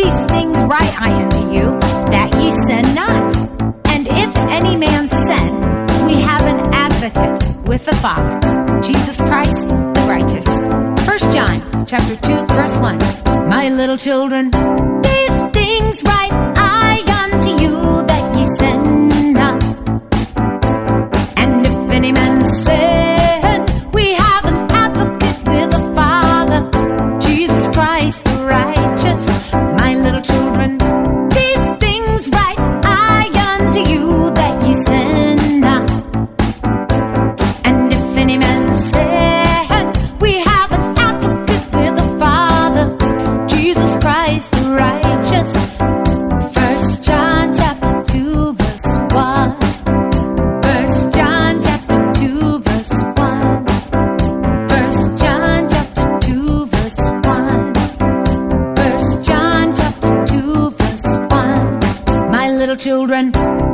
These things write I unto you, that ye sin not. And if any man sin, we have an advocate with the Father, Jesus Christ the righteous. 1 John chapter 2, verse 1. My little children, these things write I unto you, that ye sin not. And if any man sin, we have an advocate with the Father, Jesus Christ the righteous. My little children, these things write I unto you, that ye sin not. And if any man sin, we have an advocate with the Father, Jesus Christ the righteous. 1 John chapter 2, verse 1. 1 John chapter 2, verse 1. 1 John chapter 2, verse 1. 1 John chapter 2, verse 1. My little children,